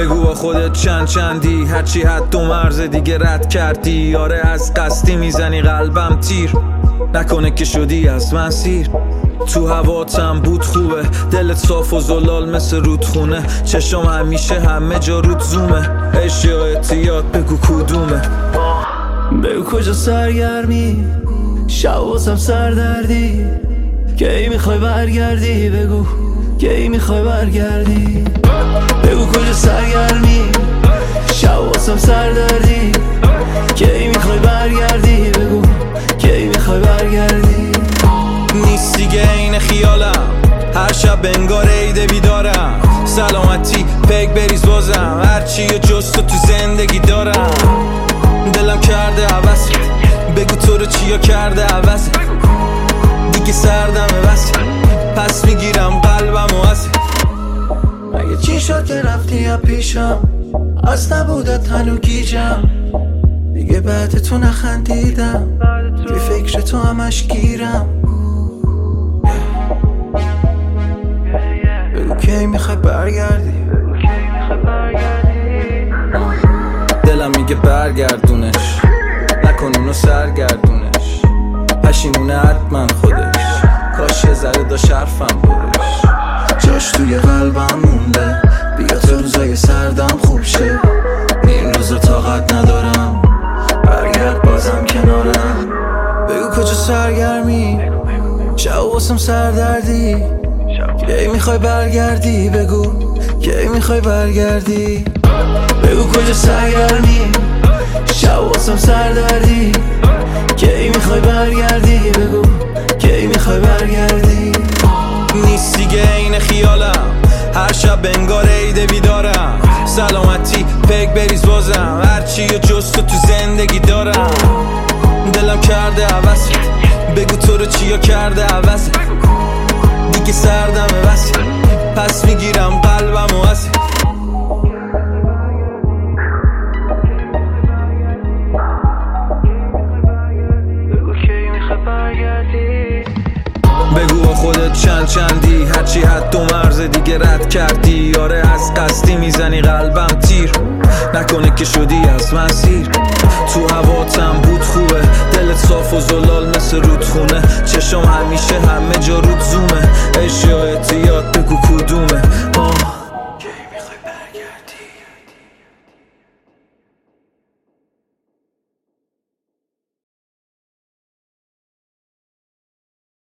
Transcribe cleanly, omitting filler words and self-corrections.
بگو با خودت چندی هرچی حد و مرز دیگه رد کردی. آره از قصدی میزنی قلبم تیر، نکنه که شدی از من سیر. تو هواتم بود خوبه، دلت صاف و زلال مثل رودخونه. چشم همیشه همه جا رود زومه، عشق یا اعتیاد بگو کدومه. بگو کجا سرگرمی، شب واسم سردردی. کی میخوای برگردی بگو، کی میخوای برگردی. بگو کجا سرگرمی، شب واسم سردردی. کی میخوای برگردی بگو، کی میخوای برگردی. نیست دیگه این خیالم، هر شب انگار عیده بیدارم. سلامتی پک بریز بازم، هرچی و جز تو زندگی دارم. دلم کرده عوض، بگو تو رو چیا کرده عوض. دیگه سردمه بس، پس میگیرم قلبم و از. مگه چی شد که رفتی یا پیشم، از نبودت هنو گیجم. دیگه بعد تو نخندیدم، توی فکر تو همش گیرم. بگو کی میخوای برگردی، دلم میگه برگردونش، نکن اونو سرگردونش. پشیمونه حتما خودش، کاش یه ذره داشت حرفم بودش. جاش توی قلبم مونده، بیا تو روزای سردم خوب شه. این روزا طاقت ندارم، برگرد بازم کنارم. بگو کجا سرگرمی، شب واسم سردردی. کی میخوای برگردی بگو، کی میخوای برگردی. بگو کجا سرگرمی، شب واسم سردردی. کی میخوای برگردی بگو، کی میخوای برگردی. نیست دیگه این خیالم، هر شب انگار عیده بیدارم. سلامتی پک بریز بازم، هرچی و جز تو زندگی دارم. دلم کرده عوض، بگو تو رو چیا کرده عوض. دیگه سردمه بس، پس میگیرم قلبم و از. بگو با خودت چندی هرچی حد و مرز دیگه رد کردی. آره از قصدی میزنی قلبم تیر، نکنه که شدی از من سیر. تو هواتم بود خوبه، دلت صاف و زلال مثل رودخونه. چشم همیشه همه جا رود زومه،